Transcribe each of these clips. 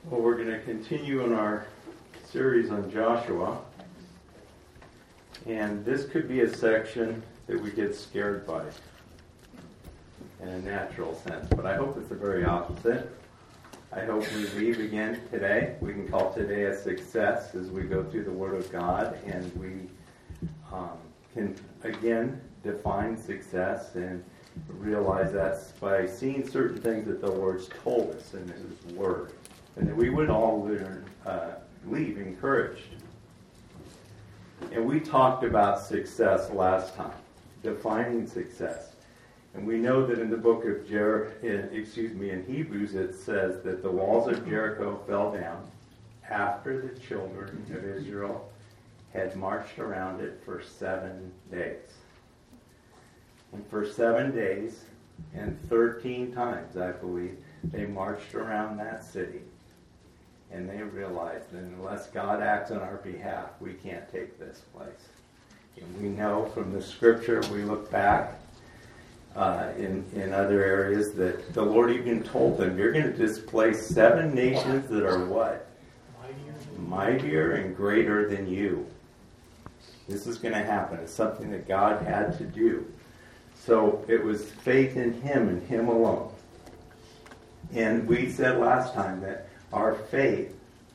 Well, we're going to continue in our series on Joshua. And this could be a section that we get scared by in a natural sense. But I hope it's the very opposite. I hope we leave again today. We can call today a success as we go through the Word of God. And we can, again, define success and realize that's by seeing certain things that the Lord's told us in His Word. And that we would all leave encouraged. And we talked about success last time, defining success. And we know that in the book of in Hebrews it says that the walls of Jericho fell down after the children of Israel had marched around it for 7 days. And for 7 days and 13 times, I believe, they marched around that city. And they realized that unless God acts on our behalf, we can't take this place. And we know from the scripture, we look back in other areas, that the Lord even told them, you're going to displace 7 nations that are what? Mightier and greater than you. This is going to happen. It's something that God had to do. So it was faith in Him and Him alone. And we said last time that our faith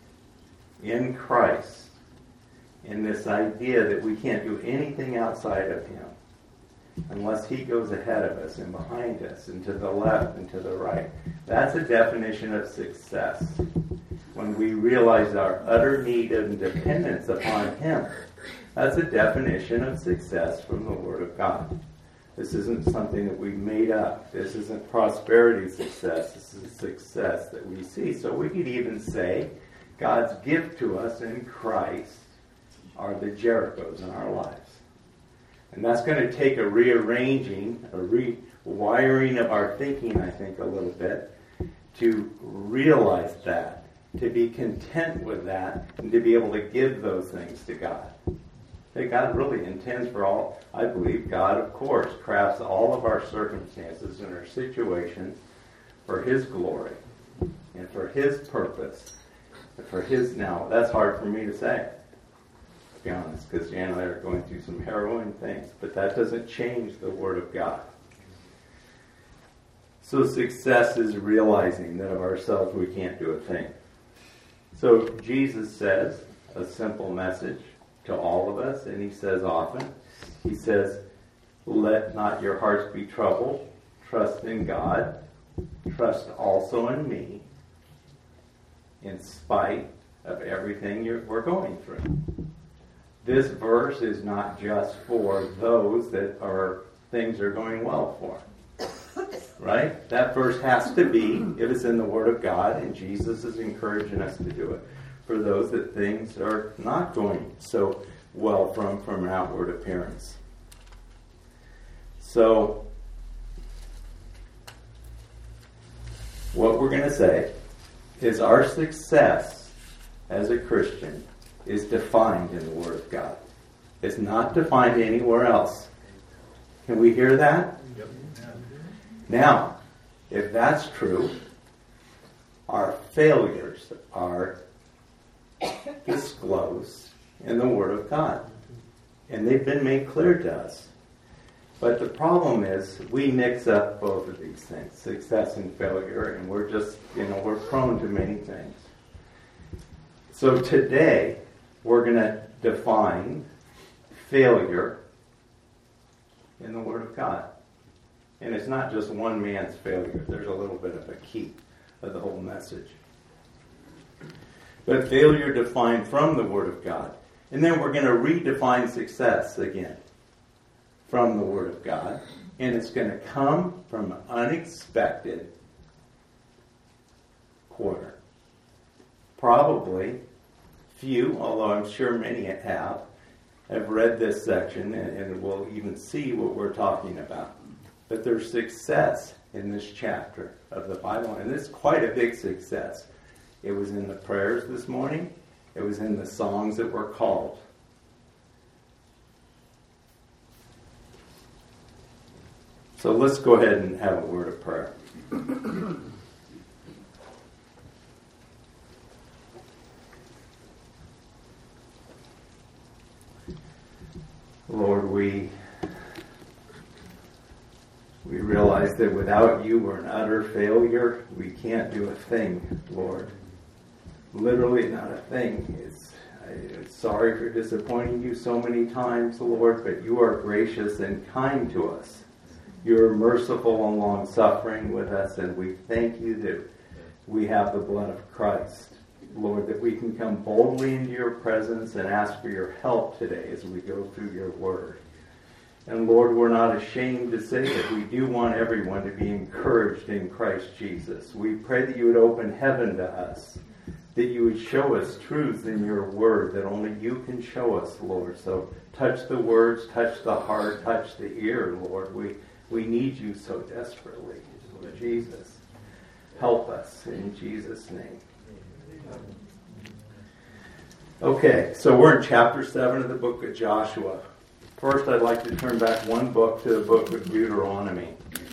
in Christ, in this idea that we can't do anything outside of Him unless He goes ahead of us and behind us and to the left and to the right. That's a definition of success. When we realize our utter need and dependence upon Him, that's a definition of success from the Word of God. This isn't something that we made up. This isn't prosperity success. This is success that we see. So we could even say God's gift to us in Christ are the Jerichos in our lives. And that's going to take a rearranging, a rewiring of our thinking, I think, a little bit, to realize that, to be content with that, and to be able to give those things to God. That God really intends for all. I believe God, of course, crafts all of our circumstances and our situations for His glory and for His purpose and for His. Now, that's hard for me to say, to be honest, because Jan and I are going through some harrowing things, but that doesn't change the Word of God. So success is realizing that of ourselves we can't do a thing. So Jesus says a simple message to all of us, and He says often, He says, let not your hearts be troubled. Trust in God. Trust also in me, in spite of everything we're going through. This verse is not just for those that things are going well for. Right? That verse has to be, if it's in the Word of God, and Jesus is encouraging us to do it, for those that things are not going so well from an outward appearance. So, what we're going to say is our success as a Christian is defined in the Word of God. It's not defined anywhere else. Can we hear that? Yep. Now, if that's true, our failures are disclosed in the Word of God. And they've been made clear to us. But the problem is we mix up both of these things, success and failure, and we're just, we're prone to many things. So today, we're going to define failure in the Word of God. And it's not just one man's failure. There's a little bit of a key of the whole message. But failure defined from the Word of God. And then we're going to redefine success again from the Word of God. And it's going to come from an unexpected quarter. Probably few, although I'm sure many have read this section and will even see what we're talking about. But there's success in this chapter of the Bible, and it's quite a big success. It was in the prayers this morning. It was in the songs that were called. So let's go ahead and have a word of prayer. Lord, we realize that without you we're an utter failure. We can't do a thing, Lord. Literally not a thing. I'm sorry for disappointing you so many times, Lord, but you are gracious and kind to us. You are merciful and long-suffering with us, and we thank you that we have the blood of Christ. Lord, that we can come boldly into your presence and ask for your help today as we go through your word. And Lord, we're not ashamed to say that we do want everyone to be encouraged in Christ Jesus. We pray that you would open heaven to us, that you would show us truths in your word that only you can show us, Lord. So touch the words, touch the heart, touch the ear, Lord. We need you so desperately. Lord Jesus, help us in Jesus' name. Okay, so we're in chapter 7 of the book of Joshua. First, I'd like to turn back one book to the book of Deuteronomy.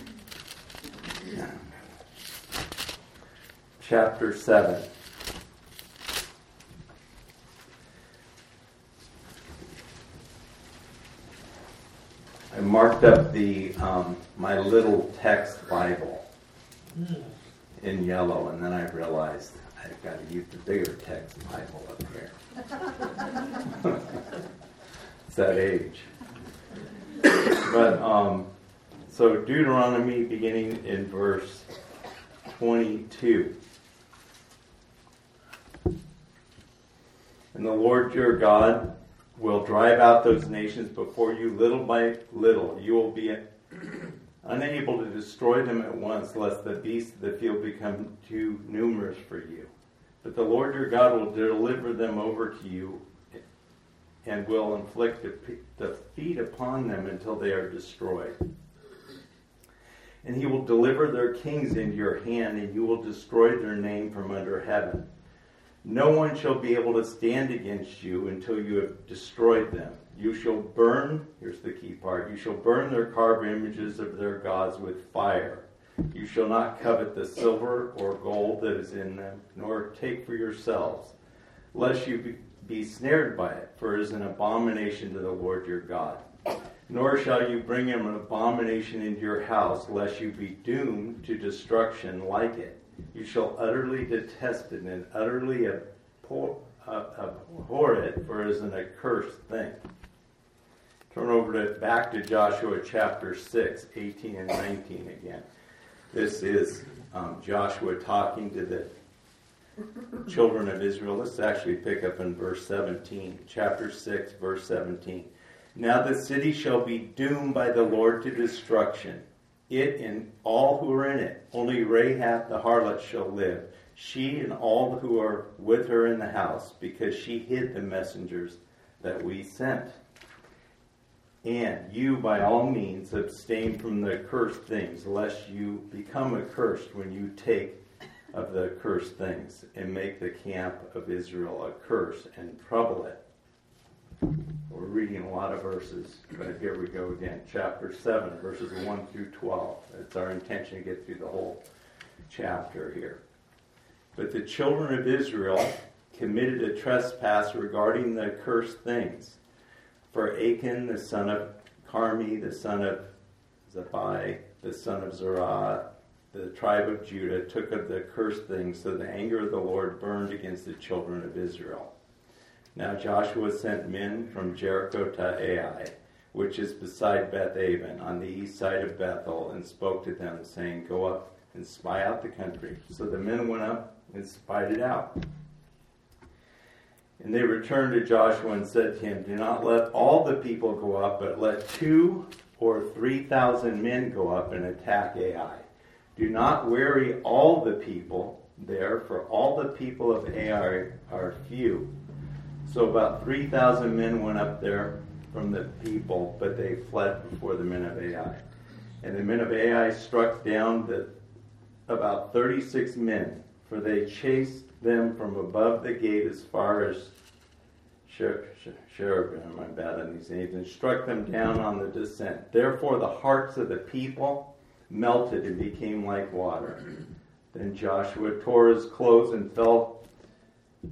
Chapter 7. I marked up my little text Bible in yellow, and then I realized I've got to use the bigger text Bible up here. It's that age. But so Deuteronomy, beginning in verse 22. And the Lord your God will drive out those nations before you little by little. You will be unable to destroy them at once, lest the beasts of the field become too numerous for you. But the Lord your God will deliver them over to you and will inflict defeat upon them until they are destroyed. And he will deliver their kings into your hand, and you will destroy their name from under heaven. No one shall be able to stand against you until you have destroyed them. You shall burn, here's the key part, you shall burn their carved images of their gods with fire. You shall not covet the silver or gold that is in them, nor take for yourselves, lest you be snared by it, for it is an abomination to the Lord your God. Nor shall you bring him an abomination into your house, lest you be doomed to destruction like it. You shall utterly detest it and utterly abhor it, for it is an accursed thing. Turn over back to Joshua chapter 6, 18 and 19 again. This is Joshua talking to the children of Israel. Let's actually pick up in verse 17. Chapter 6, verse 17. Now the city shall be doomed by the Lord to destruction, it and all who are in it. Only Rahab the harlot shall live, she and all who are with her in the house, because she hid the messengers that we sent. And you, by all means, abstain from the accursed things, lest you become accursed when you take of the accursed things, and make the camp of Israel a curse and trouble it. We're reading a lot of verses, but here we go again. Chapter 7, verses 1 through 12. It's our intention to get through the whole chapter here. But the children of Israel committed a trespass regarding the accursed things. For Achan, the son of Carmi, the son of Zabbai, the son of Zerah, the tribe of Judah, took of the accursed things, so the anger of the Lord burned against the children of Israel. Now Joshua sent men from Jericho to Ai, which is beside Beth-aven, on the east side of Bethel, and spoke to them, saying, Go up and spy out the country. So the men went up and spied it out. And they returned to Joshua and said to him, Do not let all the people go up, but let 2,000 or 3,000 men go up and attack Ai. Do not weary all the people there, for all the people of Ai are few. So about 3,000 men went up there from the people, but they fled before the men of Ai. And the men of Ai struck down about 36 men, for they chased them from above the gate as far as Cherubim, I'm bad on these names, and struck them down on the descent. Therefore the hearts of the people melted and became like water. Then Joshua tore his clothes and fell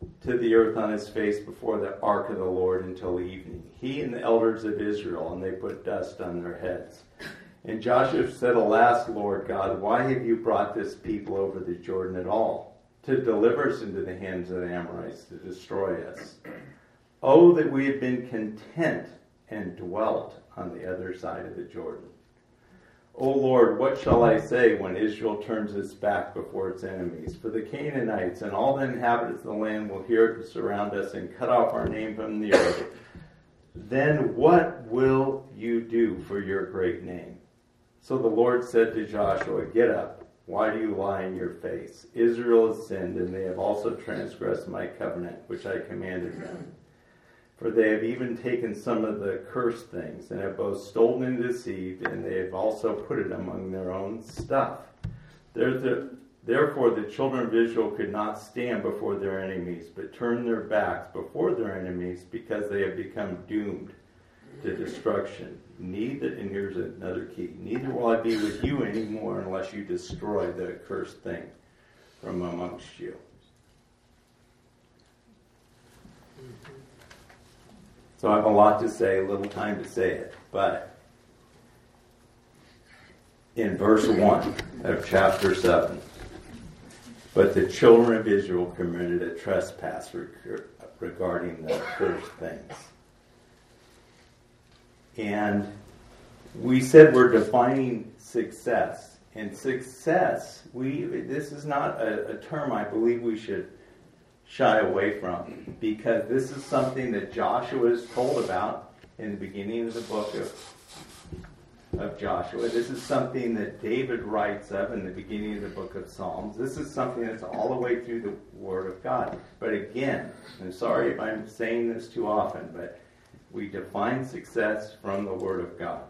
to the earth on his face before the ark of the Lord until evening, he and the elders of Israel, and they put dust on their heads. And Joshua said, Alas, Lord God, why have you brought this people over the Jordan at all, to deliver us into the hands of the Amorites, to destroy us? Oh, that we had been content and dwelt on the other side of the Jordan. O Lord, what shall I say when Israel turns its back before its enemies? For the Canaanites and all the inhabitants of the land will hear it and surround us and cut off our name from the earth. Then what will you do for your great name? So the Lord said to Joshua, Get up. Why do you lie in your face? Israel has sinned, and they have also transgressed my covenant, which I commanded them. For they have even taken some of the cursed things, and have both stolen and deceived, and they have also put it among their own stuff. Therefore the children of Israel could not stand before their enemies, but turned their backs before their enemies, because they have become doomed to destruction. And here's another key, neither will I be with you anymore unless you destroy the accursed thing from amongst you. So I have a lot to say, a little time to say it. But in verse 1 of chapter 7, but the children of Israel committed a trespass regarding the accursed things. And we said we're defining success. And success, this is not a term I believe we should shy away from, because this is something that Joshua is told about in the beginning of the book of Joshua. This is something that David writes of in the beginning of the book of Psalms. This is something that's all the way through the Word of God. But again, I'm sorry if I'm saying this too often, but we define success from the Word of God.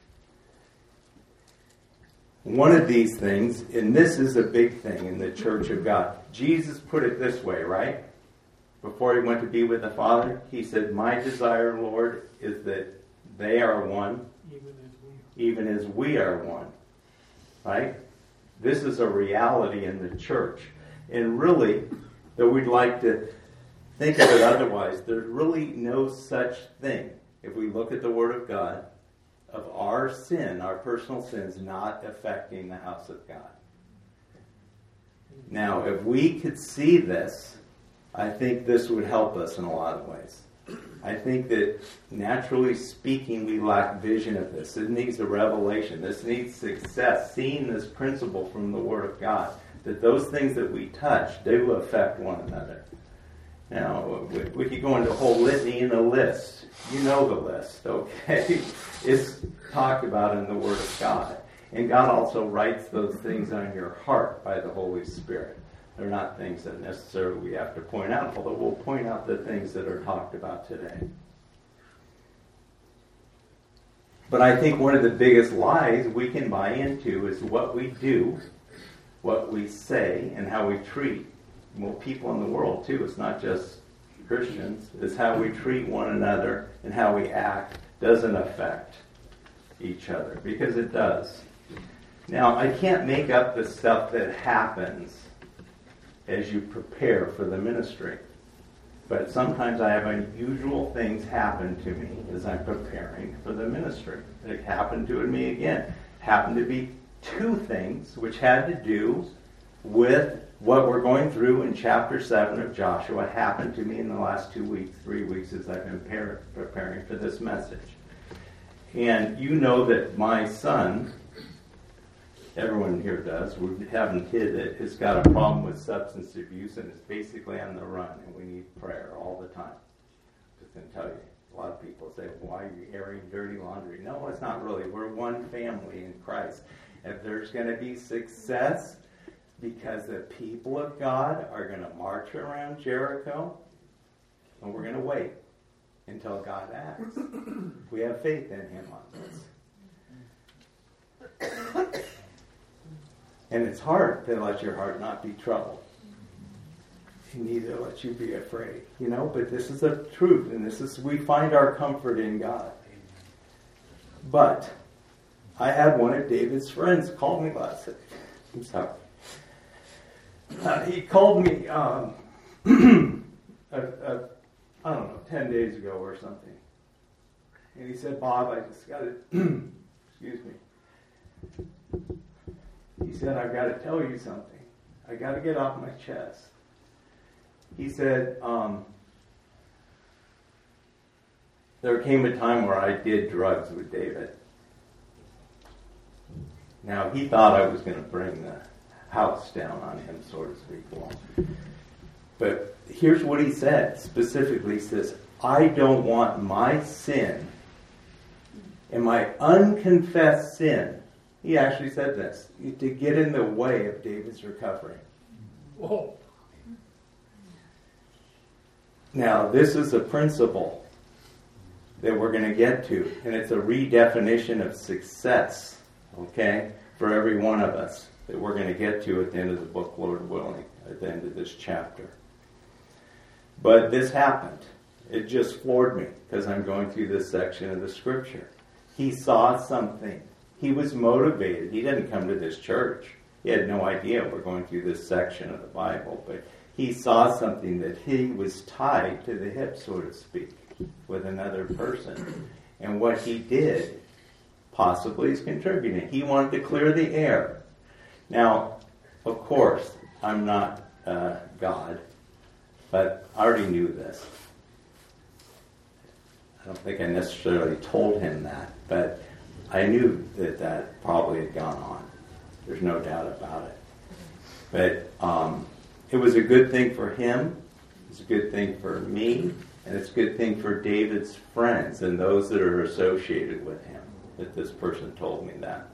One of these things, and this is a big thing in the Church of God. Jesus put it this way, right? Before he went to be with the Father, he said, My desire, Lord, is that they are one, even as we are one. Right? This is a reality in the church. And really, though we'd like to think of it otherwise, there's really no such thing, if we look at the Word of God, of our sin, our personal sins, not affecting the house of God. Now, if we could see this, I think this would help us in a lot of ways. I think that, naturally speaking, we lack vision of this. It needs a revelation. This needs success, seeing this principle from the Word of God, that those things that we touch do affect one another. Now, we could go into a whole litany and a list. You know the list, okay? It's talked about in the Word of God. And God also writes those things on your heart by the Holy Spirit. They're not things that necessarily we have to point out, although we'll point out the things that are talked about today. But I think one of the biggest lies we can buy into is what we do, what we say, and how we treat, well, people in the world too. It's not just Christians. It's how we treat one another and how we act doesn't affect each other, because it does. Now, I can't make up the stuff that happens as you prepare for the ministry. But sometimes I have unusual things happen to me as I'm preparing for the ministry. It happened to me again. Happened to be two things which had to do with what we're going through in chapter 7 of Joshua. Happened to me in the last 2 weeks, 3 weeks as I've been preparing for this message. And you know that my son, everyone here does, we haven't hid it, has got a problem with substance abuse and is basically on the run, and we need prayer all the time. Just going to tell you, a lot of people say, why are you airing dirty laundry? No, it's not really. We're one family in Christ. If there's going to be success, because the people of God are going to march around Jericho, and we're going to wait until God acts. We have faith in him on this. And it's hard to let your heart not be troubled. He neither let you be afraid. But this is the truth, and we find our comfort in God. But I had one of David's friends call me last night. I'm sorry. He called me I don't know, 10 days ago or something. And he said, Bob, I just got to, excuse me. He said, I've got to tell you something. I got to get off my chest. He said, there came a time where I did drugs with David. Now, he thought I was going to bring the house down on him, so to speak. But here's what he said. Specifically, he says, I don't want my sin and my unconfessed sin, he actually said this, to get in the way of David's recovery. Whoa. Now, this is a principle that we're going to get to, and it's a redefinition of success, okay, for every one of us that we're going to get to at the end of the book, Lord willing, at the end of this chapter. But this happened. It just floored me because I'm going through this section of the scripture. He saw something. He was motivated. He didn't come to this church. He had no idea we're going through this section of the Bible, but he saw something that he was tied to the hip, so to speak, with another person. And what he did possibly is contributing. He wanted to clear the air. Now, of course, I'm not God, but I already knew this. I don't think I necessarily told him that, but I knew that probably had gone on. There's no doubt about it. But it was a good thing for him. It's a good thing for me. And it's a good thing for David's friends and those that are associated with him, that this person told me that.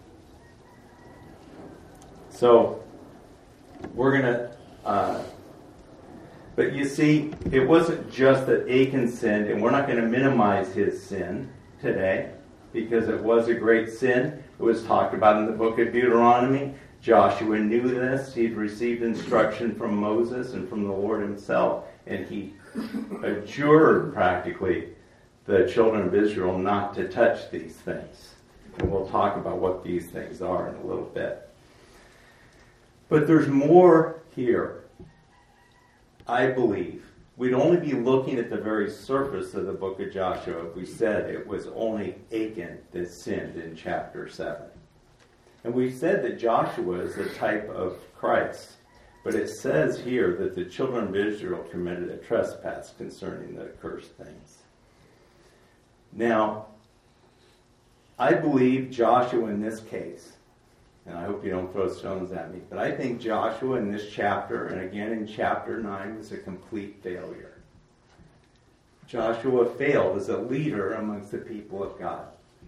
So, we're going to... but you see, it wasn't just that Achan sinned, and we're not going to minimize his sin today, because it was a great sin. It was talked about in the book of Deuteronomy. Joshua knew this. He'd received instruction from Moses and from the Lord himself, and he adjured practically the children of Israel not to touch these things. And we'll talk about what these things are in a little bit. But there's more here. I believe we'd only be looking at the very surface of the book of Joshua if we said it was only Achan that sinned in chapter 7. And we said that Joshua is a type of Christ. But it says here that the children of Israel committed a trespass concerning the accursed things. Now, I believe Joshua in this case, and I hope you don't throw stones at me, but I think Joshua in this chapter, and again in chapter 9, was a complete failure. Joshua failed as a leader amongst the people of God.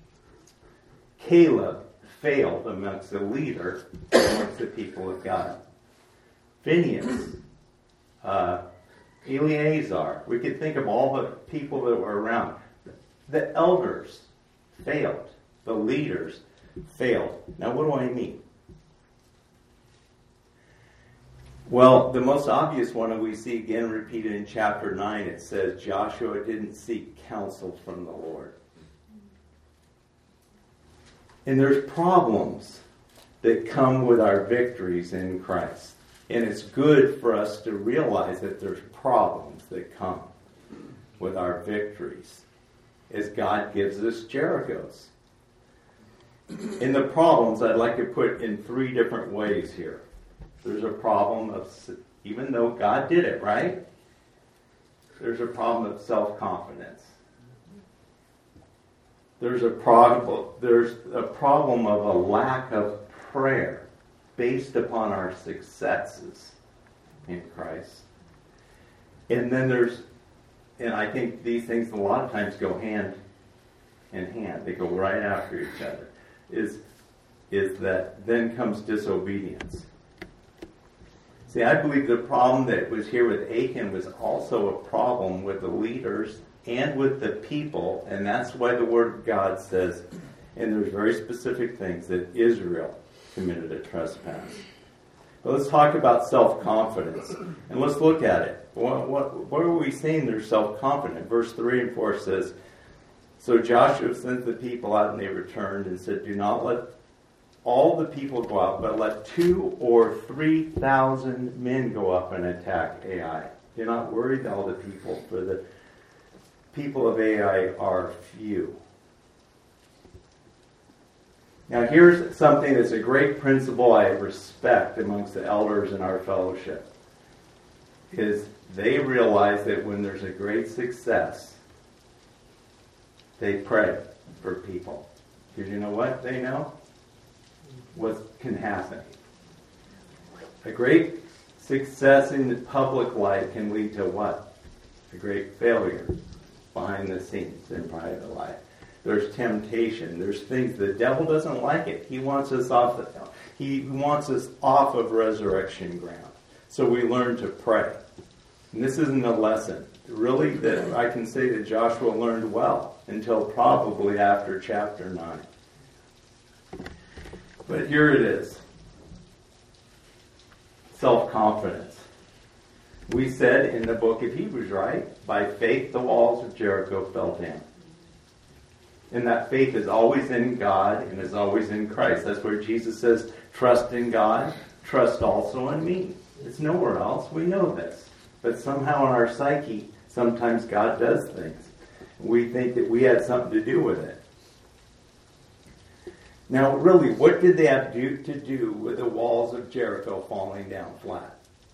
Caleb failed amongst the leader amongst the people of God. Phinehas, Eleazar, we could think of all the people that were around. The elders failed. The leaders failed. Now, what do I mean? Well, the most obvious one, and we see again repeated in chapter 9, it says Joshua didn't seek counsel from the Lord. And there's problems that come with our victories in Christ. And it's good for us to realize that there's problems that come with our victories as God gives us Jerichos. In the problems, I'd like to put in 3 different ways here. There's a problem of, even though God did it, right? There's a problem of self-confidence. There's a problem of a lack of prayer based upon our successes in Christ. And then and I think these things a lot of times go hand in hand. They go right after each other. Is that then comes disobedience. See, I believe the problem that was here with Achan was also a problem with the leaders and with the people, and that's why the Word of God says, and there's very specific things, that Israel committed a trespass. But let's talk about self-confidence, and let's look at it. What are we saying they're self-confident? Verse 3 and 4 says, so Joshua sent the people out, and they returned and said, do not let all the people go out, but let 2,000 or 3,000 men go up and attack Ai. Do not worry, all the people, for the people of Ai are few. Now here's something that's a great principle I respect amongst the elders in our fellowship, is they realize that when there's a great success, they pray for people. Because you know what they know? What can happen. A great success in the public life can lead to what? A great failure behind the scenes in private life. There's temptation. There's things. The devil doesn't like it. He wants us off of resurrection ground. So we learn to pray. And this isn't a lesson, really, that I can say that Joshua learned well until probably after chapter 9. But here it is. Self-confidence. We said in the book of Hebrews, right? By faith the walls of Jericho fell down. And that faith is always in God and is always in Christ. That's where Jesus says, trust in God, trust also in me. It's nowhere else. We know this. But somehow in our psyche, sometimes God does things. We think that we had something to do with it. Now, really, what did they have to do with the walls of Jericho falling down flat?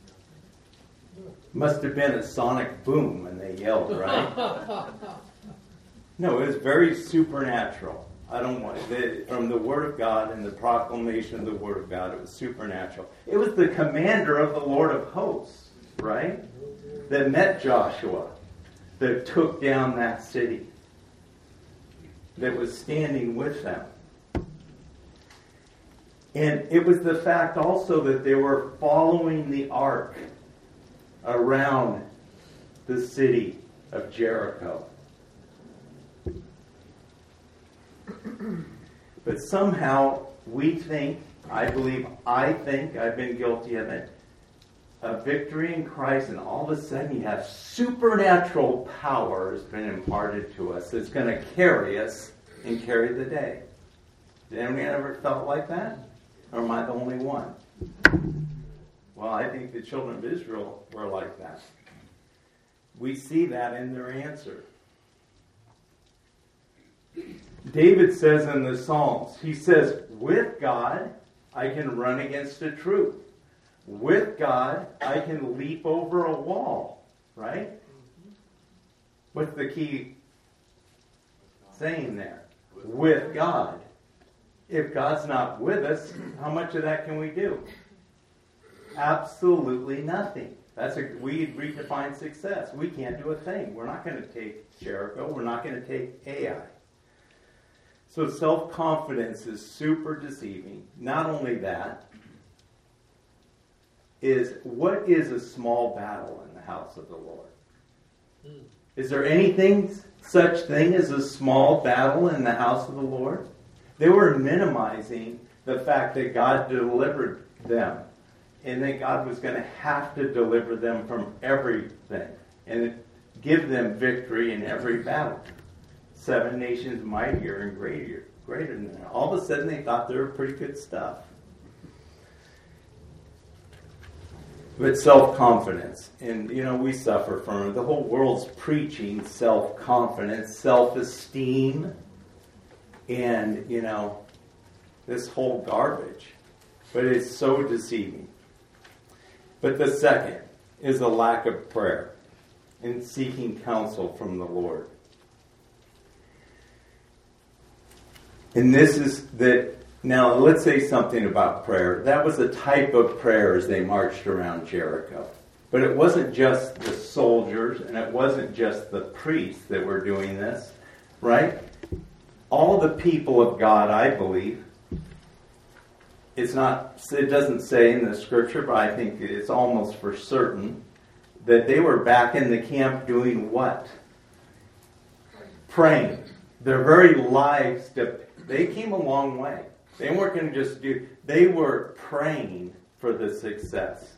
Must have been a sonic boom when they yelled, right? No, it was very supernatural. From the Word of God and the proclamation of the Word of God, it was supernatural. It was the commander of the Lord of hosts, right? That met Joshua, that took down that city, that was standing with them. And it was the fact also that they were following the ark around the city of Jericho. But somehow we think, I've been guilty of it, a victory in Christ, and all of a sudden you have supernatural power has been imparted to us that's going to carry us and carry the day. Did anyone ever felt like that? Or am I the only one? Well, I think the children of Israel were like that. We see that in their answer. David says in the Psalms, he says, with God, I can run against a troop. With God, I can leap over a wall. Right? What's the key saying there? With God. If God's not with us, how much of that can we do? Absolutely nothing. We redefine success. We can't do a thing. We're not going to take Jericho. We're not going to take Ai. So self-confidence is super deceiving. Not only that, what is a small battle in the house of the Lord? Is there anything, such thing as a small battle in the house of the Lord? They were minimizing the fact that God delivered them and that God was going to have to deliver them from everything and give them victory in every battle. 7 nations mightier and greater than that. All of a sudden they thought they were pretty good stuff. But self-confidence, and we suffer from it. The whole world's preaching self-confidence, self-esteem, and, this whole garbage. But it's so deceiving. But the second is a lack of prayer and seeking counsel from the Lord. And this is that, now let's say something about prayer. That was a type of prayer as they marched around Jericho. But it wasn't just the soldiers and it wasn't just the priests that were doing this, right? All the people of God, I believe, it doesn't say in the scripture, but I think it's almost for certain, that they were back in the camp doing what? Praying. Their very lives, they came a long way. They weren't going to just they were praying for the success.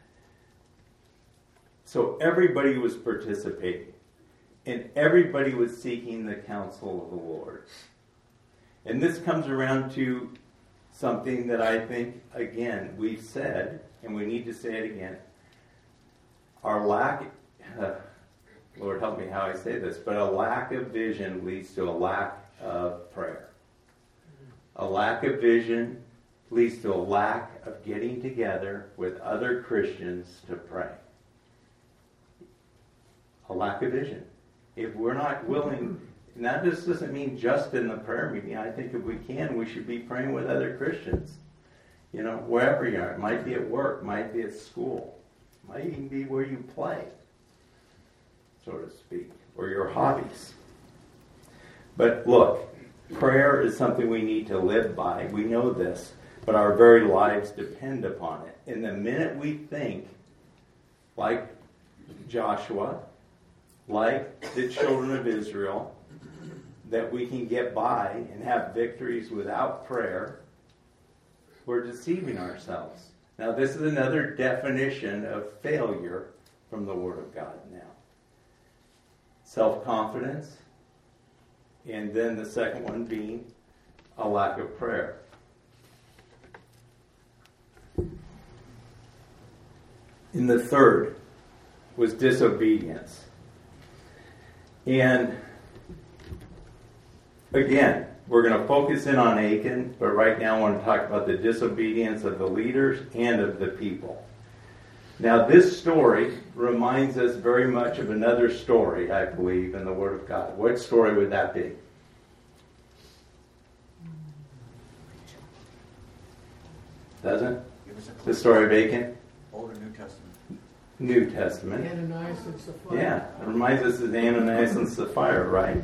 So everybody was participating. And everybody was seeking the counsel of the Lord. And this comes around to something that I think, again, we've said, and we need to say it again. Our lack Lord help me how I say this, but a lack of vision leads to a lack of prayer. A lack of vision leads to a lack of getting together with other Christians to pray. A lack of vision. If we're not willing, and that just doesn't mean just in the prayer meeting. I think if we can, we should be praying with other Christians. You know, wherever you are. It might be at work, might be at school, might even be where you play, so to speak, or your hobbies. But look, prayer is something we need to live by. We know this, but our very lives depend upon it. And the minute we think, like Joshua, like the children of Israel, that we can get by and have victories without prayer, we're deceiving ourselves. Now, this is another definition of failure from the Word of God now. Self-confidence, and then the second one being a lack of prayer. And the third was disobedience. And again, we're going to focus in on Achan, but right now I want to talk about the disobedience of the leaders and of the people. Now, this story reminds us very much of another story, I believe, in the Word of God. What story would that be? Doesn't? The story of Achan? Old or New Testament? New Testament. Ananias and Sapphira. Yeah, it reminds us of Ananias and Sapphira, right?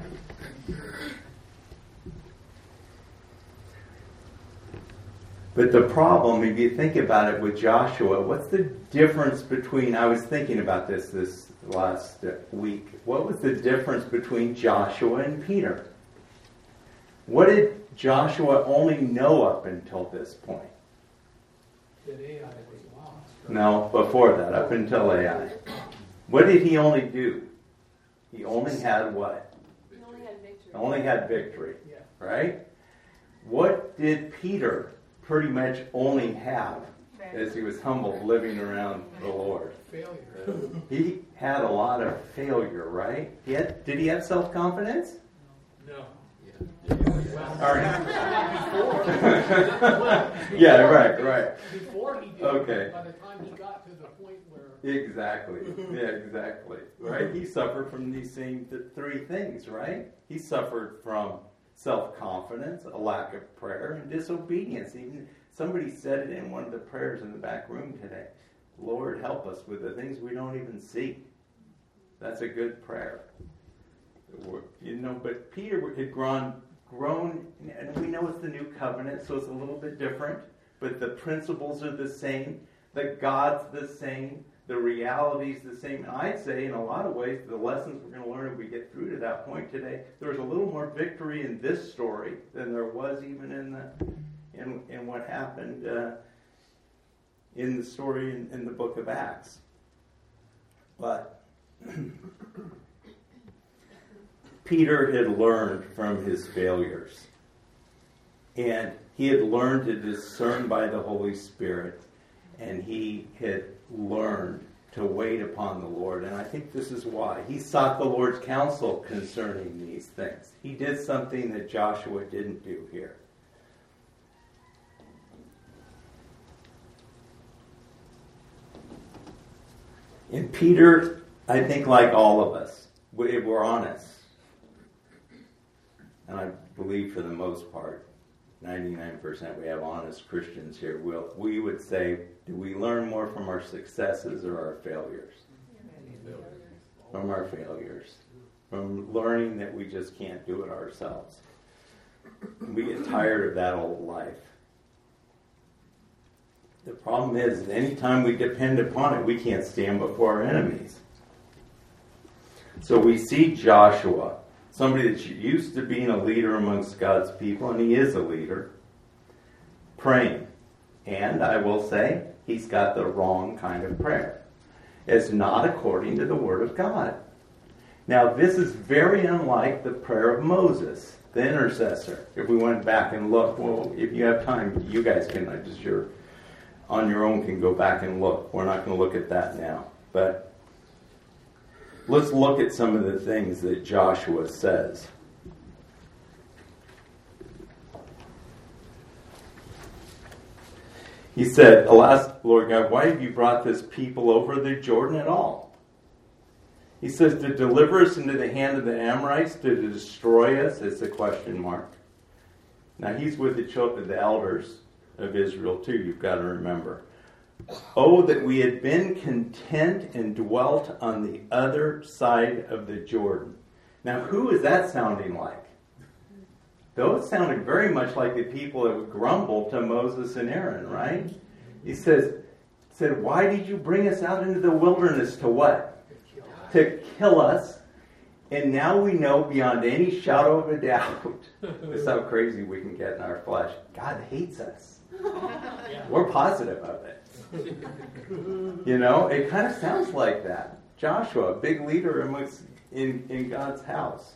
But the problem, if you think about it with Joshua, what's the difference between, I was thinking about this last week, what was the difference between Joshua and Peter? What did Joshua only know up until this point? That Ai was lost. Right? No, before that, up until Ai. What did he only do? He only had what? He only had victory. Only had victory, Yeah. right? What did Peter pretty much only have as he was humbled living around the Lord? Failure. He had a lot of failure, right? Did he have self-confidence? No. All right. Well, Yeah, right. Before he did, Okay. by the time he got to the point where... Exactly. Yeah, exactly. Right? He suffered from these same three things, right? He suffered from self-confidence, a lack of prayer, and disobedience. Even somebody said it in one of the prayers in the back room today. Lord, help us with the things we don't even see. That's a good prayer. You know, but Peter had grown, and we know it's the new covenant, so it's a little bit different, but the principles are the same, the God's the same, the reality's the same. And I'd say, in a lot of ways, the lessons we're going to learn if we get through to that point today, there's a little more victory in this story than there was even in what happened in the story in the book of Acts. But Peter had learned from his failures. And he had learned to discern by the Holy Spirit. And he had learned to wait upon the Lord. And I think this is why. He sought the Lord's counsel concerning these things. He did something that Joshua didn't do here. And Peter, I think like all of us, if we're honest, and I believe for the most part, 99% we have honest Christians here, we would say, do we learn more from our successes or our failures? From our failures. From learning that we just can't do it ourselves. We get tired of that old life. The problem is, anytime we depend upon it, we can't stand before our enemies. So we see Joshua, somebody that's used to being a leader amongst God's people, and he is a leader, praying. And I will say, he's got the wrong kind of prayer. It's not according to the Word of God. Now, this is very unlike the prayer of Moses, the intercessor. If we went back and looked, well, if you have time, you guys can, on your own, can go back and look. We're not going to look at that now. But let's look at some of the things that Joshua says. He said, "Alas, Lord God, why have you brought this people over the Jordan at all?" He says, "To deliver us into the hand of the Amorites, to destroy us?" It's a question mark. Now he's with the children, the elders of Israel too, you've got to remember. "Oh, that we had been content and dwelt on the other side of the Jordan." Now who is that sounding like? Those sounded very much like the people that would grumble to Moses and Aaron, right? He said, "Why did you bring us out into the wilderness to what? To kill us. And now we know beyond any shadow of a doubt," this is how crazy we can get in our flesh, "God hates us." We're positive of it. You know, it kind of sounds like that. Joshua, a big leader in God's house.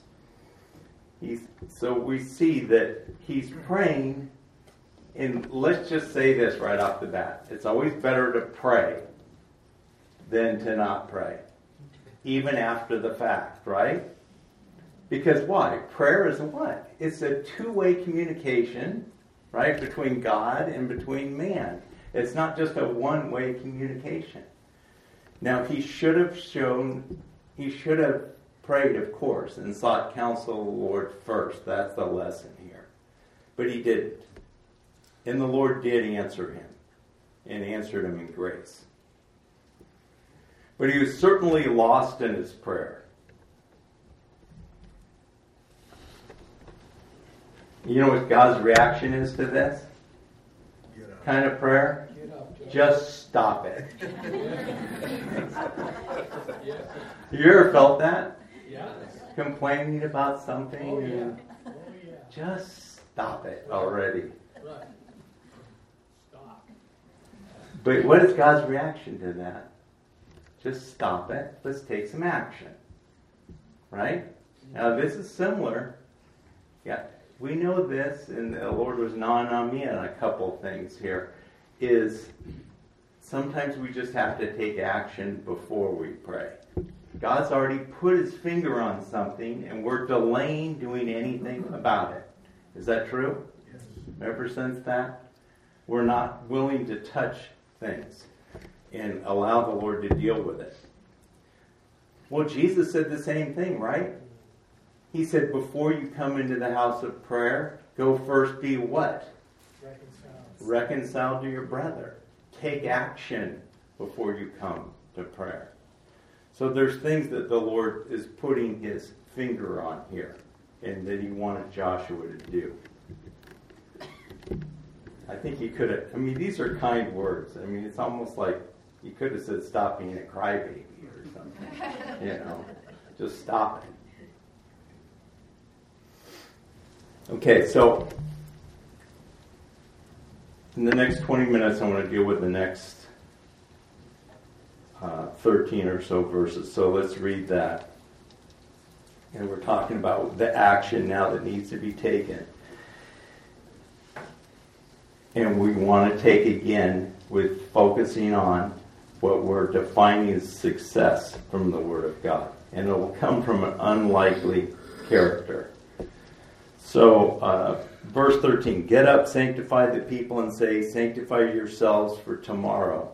So we see that he's praying, and let's just say this right off the bat. It's always better to pray than to not pray, even after the fact, right? Because why? Prayer is what? It's a two-way communication, right, between God and between man. It's not just a one-way communication. Now, he should have prayed, of course, and sought counsel of the Lord first. That's the lesson here. But he didn't. And the Lord did answer him, and answered him in grace. But he was certainly lost in his prayer. You know what God's reaction is to this kind of prayer? Just stop it. You ever felt that? Yeah. Complaining about something? Oh, yeah. And Oh, yeah. just stop it already. Right. Stop. But what is God's reaction to that? Just stop it. Let's take some action. Right? Now this is similar. Yeah, we know this, and the Lord was gnawing on me on a couple things here, is sometimes we just have to take action before we pray. God's already put his finger on something, and we're delaying doing anything about it. Is that true? Yes. Ever since that? We're not willing to touch things and allow the Lord to deal with it. Well, Jesus said the same thing, right? He said, before you come into the house of prayer, go first be what? Reconciled to your brother. Take action before you come to prayer. So there's things that the Lord is putting his finger on here, and that he wanted Joshua to do. I think he could have, these are kind words. It's almost like he could have said, stop being a crybaby or something. Just stop it. Okay, so in the next 20 minutes, I want to deal with the next 13 or so verses. So let's read that. And we're talking about the action now that needs to be taken. And we want to take again with focusing on what we're defining as success from the Word of God. And it will come from an unlikely character. So, verse 13, get up, sanctify the people, and say, sanctify yourselves for tomorrow.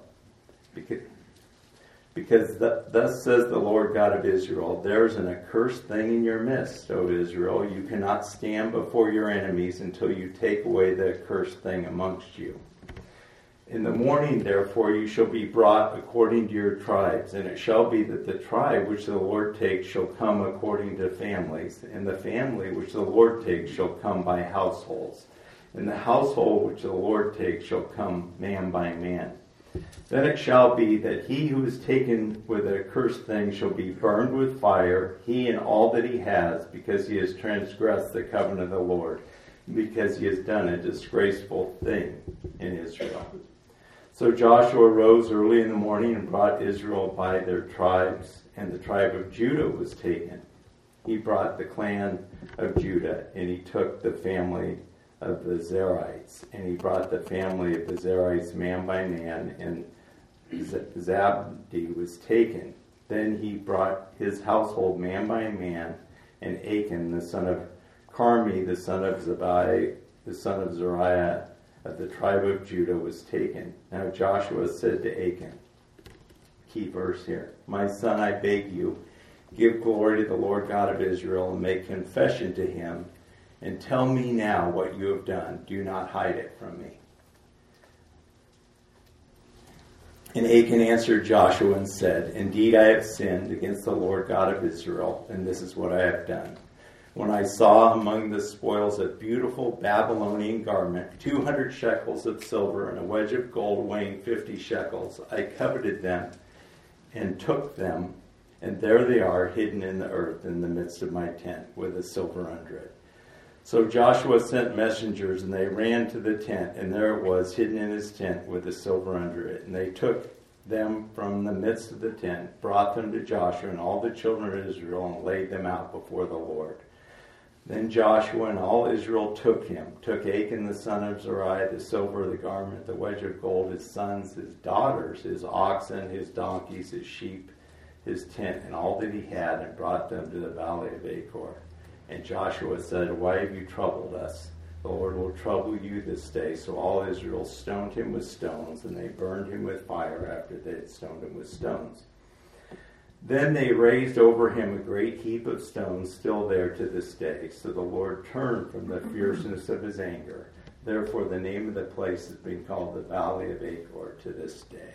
Because thus says the Lord God of Israel, there's an accursed thing in your midst, O Israel. You cannot stand before your enemies until you take away the accursed thing amongst you. In the morning, therefore, you shall be brought according to your tribes, and it shall be that the tribe which the Lord takes shall come according to families, and the family which the Lord takes shall come by households, and the household which the Lord takes shall come man by man. Then it shall be that he who is taken with an accursed thing shall be burned with fire, he and all that he has, because he has transgressed the covenant of the Lord, because he has done a disgraceful thing in Israel. So Joshua rose early in the morning and brought Israel by their tribes, and the tribe of Judah was taken. He brought the clan of Judah, and he took the family of the Zerites, and he brought the family of the Zerites man by man, and Zabdi was taken. Then he brought his household man by man, and Achan, the son of Carmi, the son of Zabai, the son of Zariah, of the tribe of Judah, was taken. Now Joshua said to Achan, key verse here, "My son, I beg you, give glory to the Lord God of Israel, and make confession to him, and tell me now what you have done. Do not hide it from me." And Achan answered Joshua and said, "Indeed I have sinned against the Lord God of Israel, and this is what I have done. When I saw among the spoils a beautiful Babylonian garment, 200 shekels of silver, and a wedge of gold weighing 50 shekels, I coveted them and took them, and there they are, hidden in the earth in the midst of my tent, with the silver under it." So Joshua sent messengers, and they ran to the tent, and there it was, hidden in his tent, with the silver under it. And they took them from the midst of the tent, brought them to Joshua and all the children of Israel, and laid them out before the Lord. Then Joshua and all Israel took Achan the son of Zariah, the silver, the garment, the wedge of gold, his sons, his daughters, his oxen, his donkeys, his sheep, his tent, and all that he had, and brought them to the valley of Achor. And Joshua said, "Why have you troubled us? The Lord will trouble you this day." So all Israel stoned him with stones, and they burned him with fire after they had stoned him with stones. Then they raised over him a great heap of stones, still there to this day. So the Lord turned from the fierceness of his anger. Therefore the name of the place has been called the Valley of Achor to this day.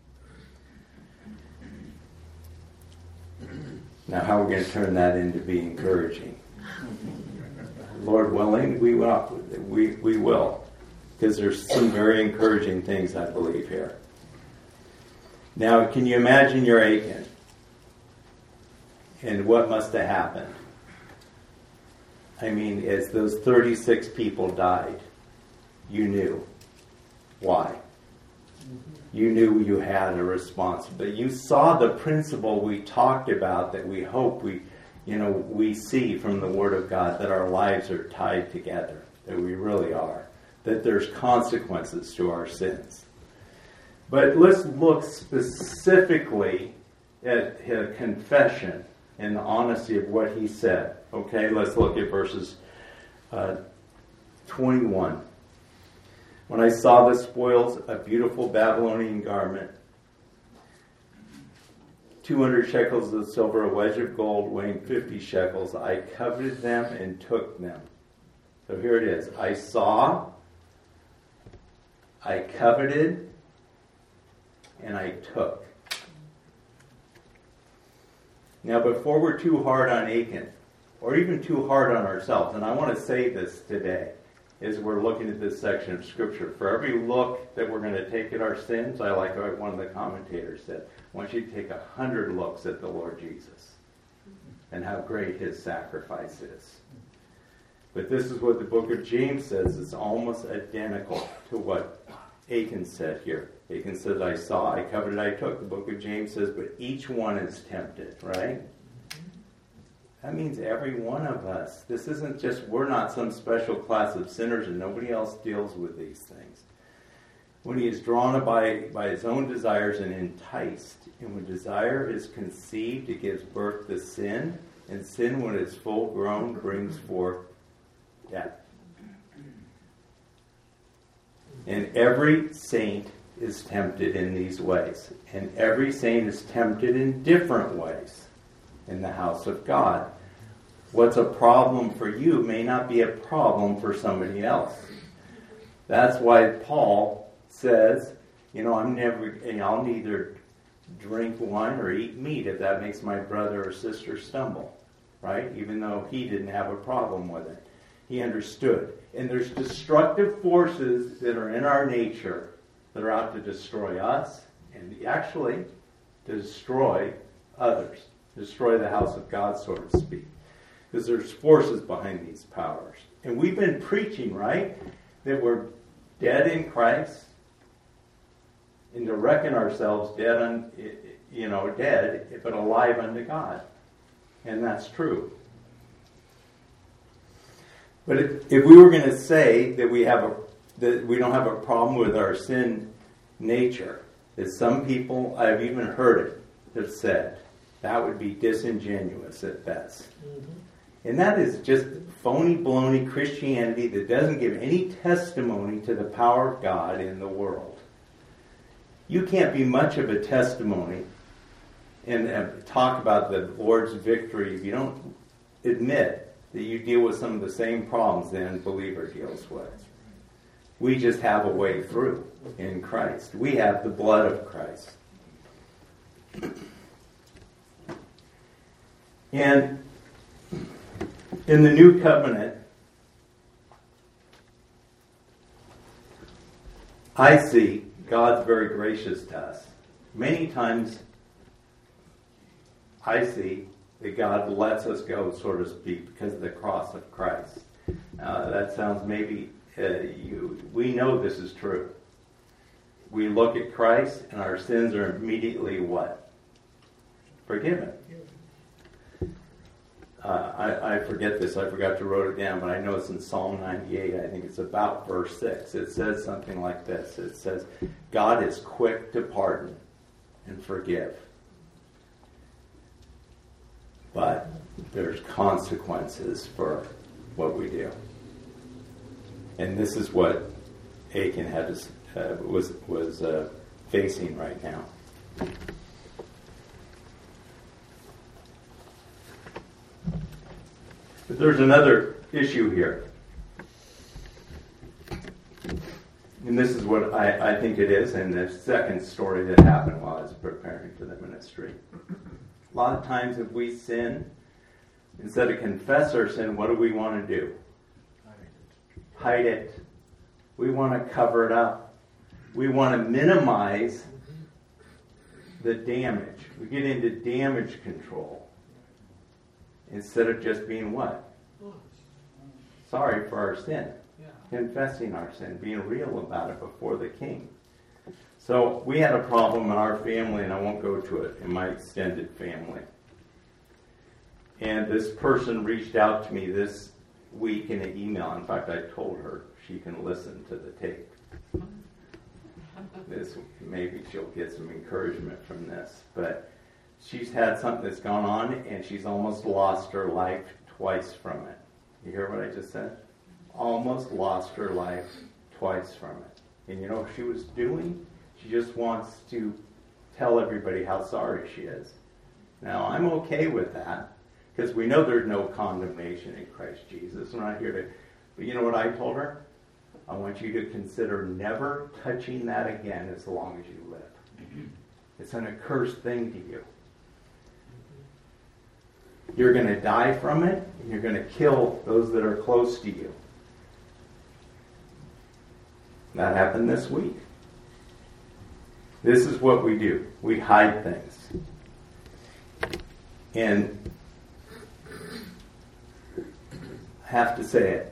Now how are we going to turn that into be encouraging? Lord willing, we will. Because there's some very encouraging things, I believe, here. Now, can you imagine your Achan? And what must have happened? I mean, as those 36 people died, you knew. Why? You knew you had a responsibility. You saw the principle we talked about that we hope we see from the Word of God, that our lives are tied together, that we really are, that there's consequences to our sins. But let's look specifically at his confession and the honesty of what he said. Okay, let's look at verses 21. "When I saw the spoils, a beautiful Babylonian garment, 200 shekels of silver, a wedge of gold weighing 50 shekels, I coveted them and took them." So here it is. I saw, I coveted, and I took. Now, before we're too hard on Achan, or even too hard on ourselves, and I want to say this today, as we're looking at this section of Scripture, for every look that we're going to take at our sins, I like what one of the commentators said, I want you to take 100 looks at the Lord Jesus and how great his sacrifice is. But this is what the book of James says. It's almost identical to what Achan said here. Achan says, I saw, I coveted, I took. The book of James says, but each one is tempted, right? That means every one of us. This isn't just, we're not some special class of sinners and nobody else deals with these things. When he is drawn by his own desires and enticed, and when desire is conceived, it gives birth to sin, and sin, when it's full grown, brings forth death. And every saint is tempted in these ways. And every saint is tempted in different ways in the house of God. What's a problem for you may not be a problem for somebody else. That's why Paul says, I'll neither drink wine or eat meat if that makes my brother or sister stumble. Right? Even though he didn't have a problem with it. He understood. And there's destructive forces that are in our nature that are out to destroy us and actually to destroy others. Destroy the house of God, so to speak. Because there's forces behind these powers. And we've been preaching, right? That we're dead in Christ. And to reckon ourselves dead, but alive unto God. And that's true. But if we were going to say that we don't have a problem with our sin nature, as some people, I've even heard it, have said, That would be disingenuous at best. And that is just phony, baloney Christianity that doesn't give any testimony to the power of God in the world. You can't be much of a testimony and talk about the Lord's victory if you don't admit that you deal with some of the same problems the unbeliever deals with. We just have a way through in Christ. We have the blood of Christ. And in the new covenant, I see God's very gracious to us. Many times I see that God lets us go, so to speak, because of the cross of Christ. That sounds maybe, we know this is true. We look at Christ and our sins are immediately what? Forgiven. I forget this. I forgot to write it down, but I know it's in Psalm 98. I think it's about verse 6. It says something like this. It says, God is quick to pardon and forgive. But there's consequences for what we do. And this is what Achan was facing right now. But there's another issue here. And this is what I think it is, and the second story that happened while I was preparing for the ministry. A lot of times if we sin, instead of confess our sin, what do we want to do? Hide it. We want to cover it up. We want to minimize the damage. We get into damage control. Instead of just being what? Sorry for our sin. Confessing our sin. Being real about it before the king. So we had a problem in our family, and I won't go to it, in my extended family. And this person reached out to me this week in an email. In fact, I told her she can listen to the tape. Maybe she'll get some encouragement from this. But she's had something that's gone on, and she's almost lost her life twice from it. You hear what I just said? Almost lost her life twice from it. And you know what she was doing? She just wants to tell everybody how sorry she is. Now, I'm okay with that, because we know there's no condemnation in Christ Jesus. I'm not here to... But you know what I told her? I want you to consider never touching that again as long as you live. It's an accursed thing to you. You're going to die from it, and you're going to kill those that are close to you. That happened this week. This is what we do. We hide things. And I have to say it.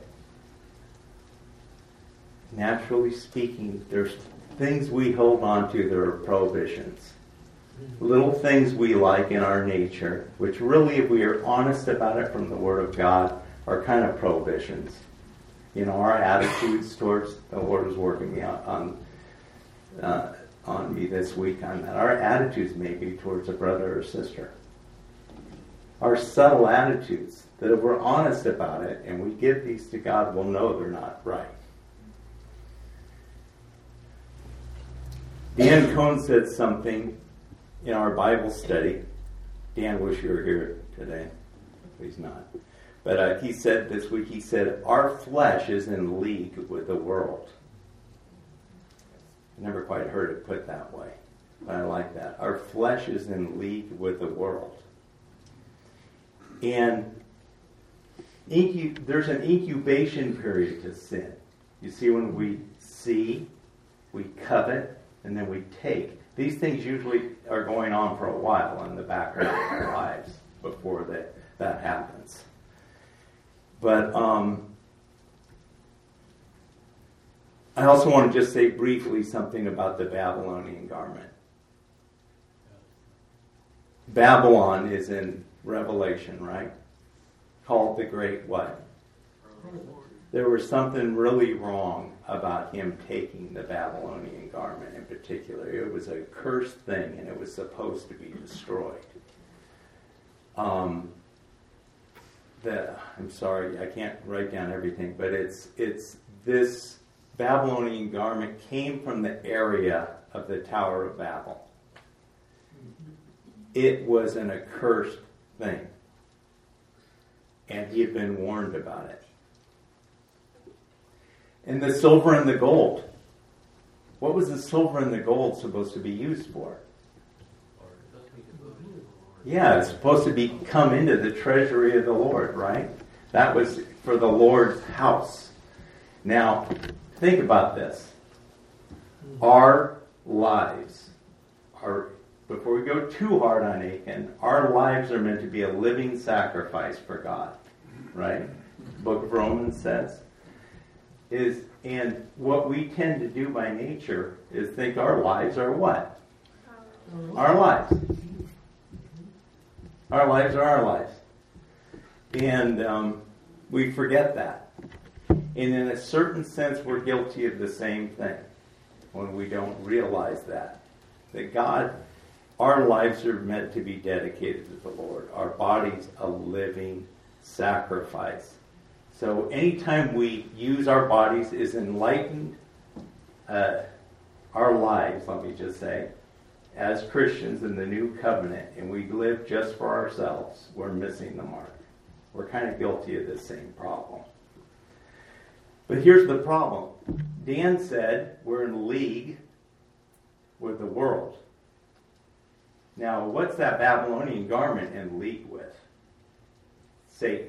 Naturally speaking, there's things we hold on to that are prohibitions. Little things we like in our nature, which really, if we are honest about it from the Word of God, are kind of prohibitions. You know, our attitudes towards the Lord is working me out on me this week on that. Our attitudes may be towards a brother or sister. Our subtle attitudes, that if we're honest about it and we give these to God, we'll know they're not right. Dan Cohn said something in our Bible study. Dan, wish you were here today. He's not. But he said this week, he said, our flesh is in league with the world. I never quite heard it put that way, but I like that. Our flesh is in league with the world. And there's an incubation period to sin. You see, when we see, we covet, and then we take. These things usually are going on for a while in the background of our lives before that happens. But I also want to just say briefly something about the Babylonian garment. Babylon is in Revelation, right? Called the Great what? There was something really wrong about him taking the Babylonian garment in particular. It was a cursed thing, and it was supposed to be destroyed. I'm sorry, I can't write down everything, but it's this Babylonian garment came from the area of the Tower of Babel. It was an accursed thing. And he had been warned about it. And the silver and the gold. What was the silver and the gold supposed to be used for? Yeah, it's supposed to come into the treasury of the Lord, right? That was for the Lord's house. Now, think about this. Our lives are, before we go too hard on Achan, our lives are meant to be a living sacrifice for God, right? The book of Romans says. And what we tend to do by nature is think our lives are what? Our lives. Our lives are our lives. And we forget that. And in a certain sense, we're guilty of the same thing when we don't realize that. That God, our lives are meant to be dedicated to the Lord. Our body's a living sacrifice. So anytime we use our bodies is enlightened our lives, let me just say, as Christians in the new covenant, and we live just for ourselves, we're missing the mark. We're kind of guilty of this same problem. But here's the problem. Dan said we're in league with the world. Now, what's that Babylonian garment in league with? Satan.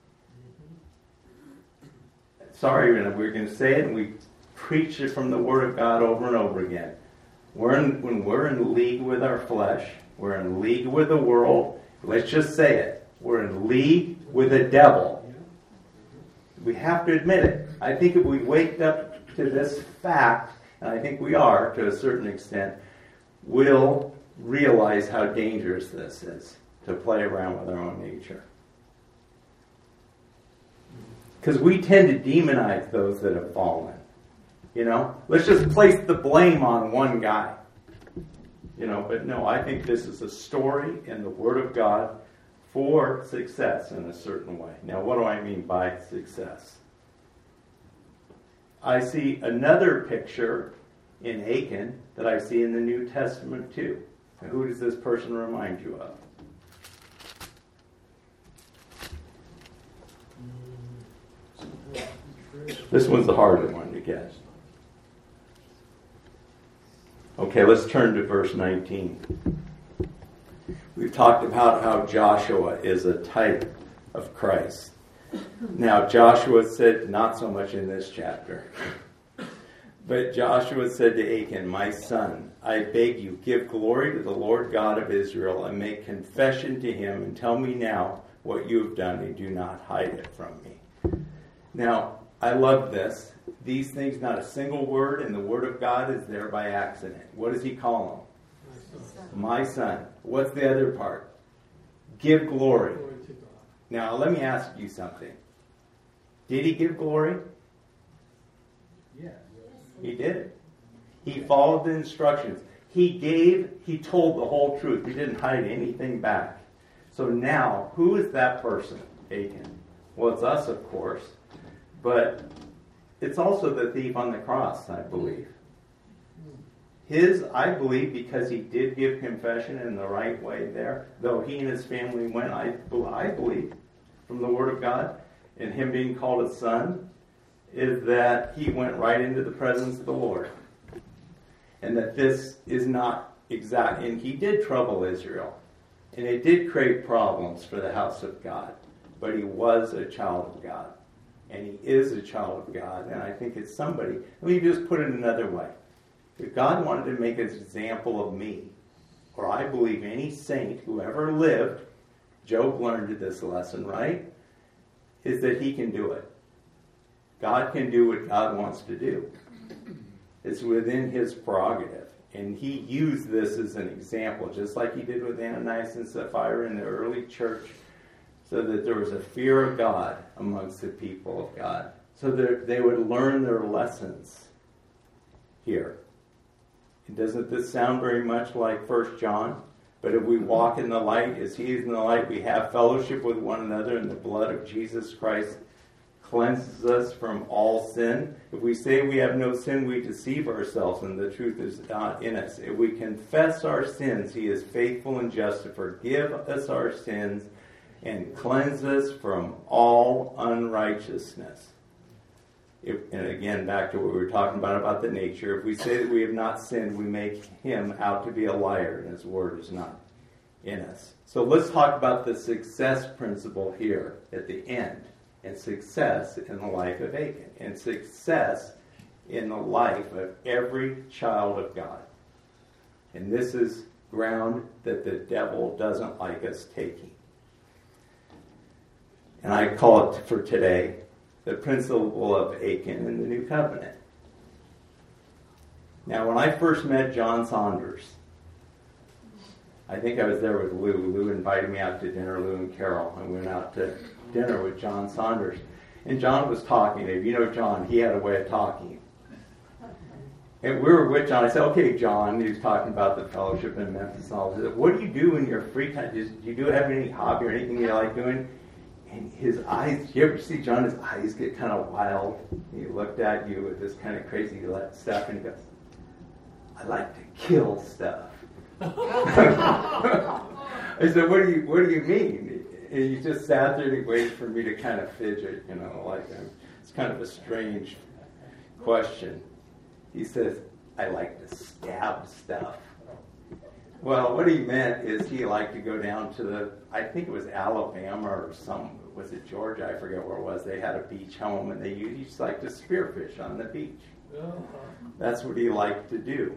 Sorry, we're going to say it, and we preach it from the Word of God over and over again. When we're in league with our flesh, we're in league with the world. Let's just say it. We're in league with the devil. We have to admit it. I think if we wake up to this fact, and I think we are to a certain extent, we'll realize how dangerous this is to play around with our own nature. Because we tend to demonize those that have fallen. You know, let's just place the blame on one guy. You know, but no, I think this is a story in the Word of God for success in a certain way. Now, what do I mean by success? I see another picture in Achan that I see in the New Testament too. And who does this person remind you of? This one's the harder one to guess. Okay, let's turn to verse 19. We've talked about how Joshua is a type of Christ. Now, Joshua said, not so much in this chapter, but Joshua said to Achan, "My son, I beg you, give glory to the Lord God of Israel and make confession to him and tell me now what you have done and do not hide it from me." Now, I love this. These things, not a single word in the Word of God is there by accident. What does he call him? My son. What's the other part? Give glory. Now, let me ask you something. Did he give glory? Yeah. He did. He followed the instructions. He told the whole truth. He didn't hide anything back. So now, who is that person, Achan? Well, it's us, of course. But it's also the thief on the cross, I believe. I believe, because he did give confession in the right way there, though he and his family went, I believe, from the Word of God, and him being called a son, is that he went right into the presence of the Lord. And that this is not exact. And he did trouble Israel. And it did create problems for the house of God. But he was a child of God. And he is a child of God. And I think it's somebody. Let me just put it another way. If God wanted to make an example of me, or I believe any saint who ever lived, Job learned this lesson, right? Is that he can do it. God can do what God wants to do. It's within his prerogative. And he used this as an example, just like he did with Ananias and Sapphira in the early church, so that there was a fear of God amongst the people of God. So that they would learn their lessons here. Doesn't this sound very much like 1 John? But if we walk in the light as he is in the light, we have fellowship with one another, and the blood of Jesus Christ cleanses us from all sin. If we say we have no sin, we deceive ourselves, and the truth is not in us. If we confess our sins, he is faithful and just to forgive us our sins and cleanse us from all unrighteousness. And again, back to what we were talking about the nature. If we say that we have not sinned, we make him out to be a liar, and his word is not in us. So let's talk about the success principle here at the end, and success in the life of Achan, and success in the life of every child of God. And this is ground that the devil doesn't like us taking. And I call it for today the principle of Achan in the New Covenant. Now, when I first met John Saunders, I think I was there with Lou. Lou invited me out to dinner, Lou and Carol. I went out to dinner with John Saunders. And John was talking. If you know John, he had a way of talking. And we were with John. I said, okay, John, he was talking about the fellowship in Memphis and all this. What do you do in your free time? Do you have any hobby or anything you like doing? And his eyes, you ever see John, his eyes get kind of wild? He looked at you with this kind of crazy stuff, and he goes, I like to kill stuff. I said, what do you mean? And he just sat there and he waited for me to kind of fidget, like it's kind of a strange question. He says, I like to stab stuff. Well, what he meant is he liked to go down to I think it was Alabama or was it Georgia? I forget where it was. They had a beach home and they used to like to spearfish on the beach. That's what he liked to do.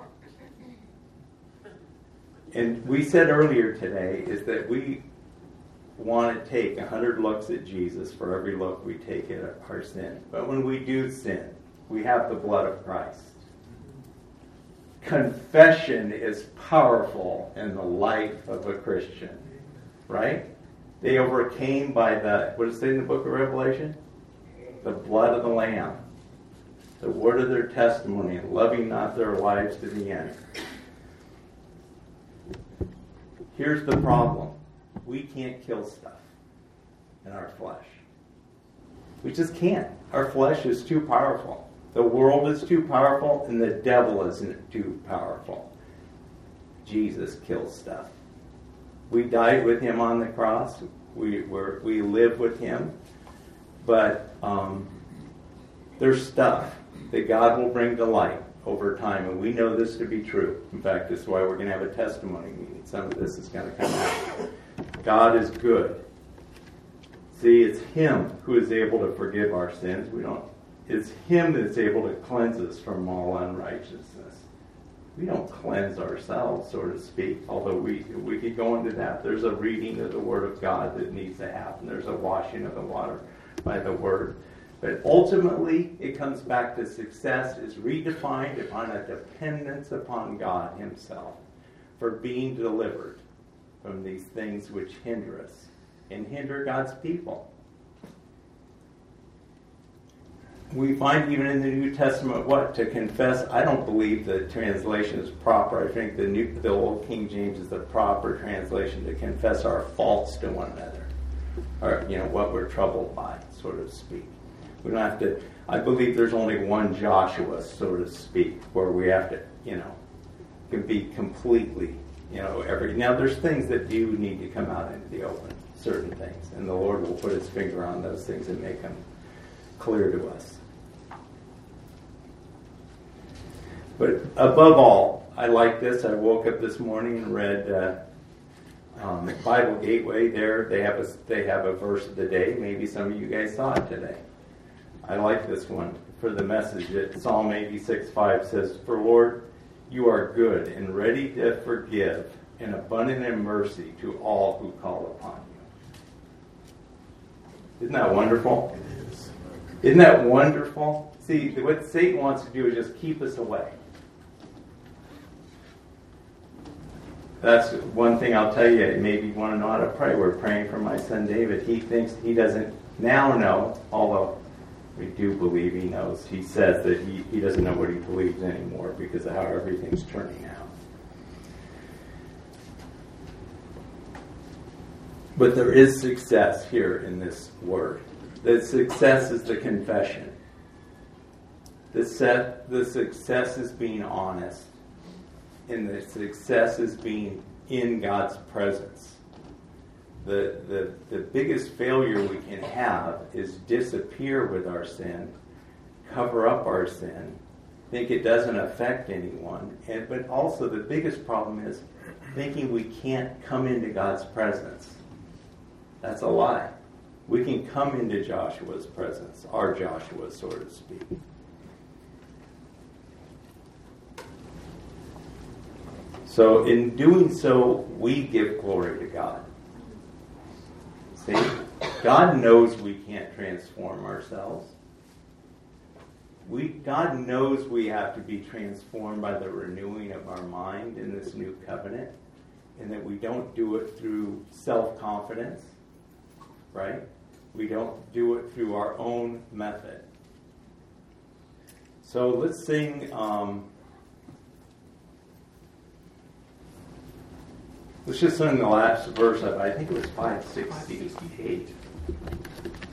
And we said earlier today is that we want to take 100 looks at Jesus for every look we take at our sin. But when we do sin, we have the blood of Christ. Confession is powerful in the life of a Christian, right? They overcame by what does it say in the book of Revelation? The blood of the Lamb, the word of their testimony, loving not their lives to the end. Here's the problem. We can't kill stuff in our flesh. We just can't. Our flesh is too powerful. The world is too powerful, and the devil isn't too powerful. Jesus kills stuff. We died with him on the cross. We live with him. But there's stuff that God will bring to light over time, and we know this to be true. In fact, this is why we're going to have a testimony meeting. Some of this is going to come out. God is good. See, it's him who is able to forgive our sins. It's him that's able to cleanse us from all unrighteousness. We don't cleanse ourselves, so to speak, although we could go into that. There's a reading of the Word of God that needs to happen. There's a washing of the water by the Word. But ultimately, it comes back to success is redefined upon a dependence upon God himself for being delivered from these things which hinder us and hinder God's people. We find even in the New Testament to confess. I don't believe the translation is proper. I think the Old King James is the proper translation to confess our faults to one another, or what we're troubled by, so to speak. We don't have to. I believe there's only one Joshua, so to speak, where we have to, can be completely, Now there's things that do need to come out into the open, certain things, and the Lord will put his finger on those things and make them clear to us. But above all, I like this. I woke up this morning and read Bible Gateway. There they have a verse of the day. Maybe some of you guys saw it today. I like this one for the message. Psalm 86:5 says, "For Lord, you are good and ready to forgive and abundant in mercy to all who call upon you." Isn't that wonderful? It is. Isn't that wonderful? See, what Satan wants to do is just keep us away. That's one thing I'll tell you. Maybe you want to know how to pray. We're praying for my son David. He thinks he doesn't now know, although we do believe he knows. He says that he doesn't know what he believes anymore because of how everything's turning out. But there is success here in this word. The success is the confession. The success is being honest. And the success is being in God's presence. The biggest failure we can have is disappear with our sin, cover up our sin, think it doesn't affect anyone, but also the biggest problem is thinking we can't come into God's presence. That's a lie. We can come into Joshua's presence, our Joshua, so to speak. So in doing so, we give glory to God. See? God knows we can't transform ourselves. God knows we have to be transformed by the renewing of our mind in this new covenant, and that we don't do it through self-confidence, right? We don't do it through our own method. So let's sing... let's just sing the last verse of, I think it was 568.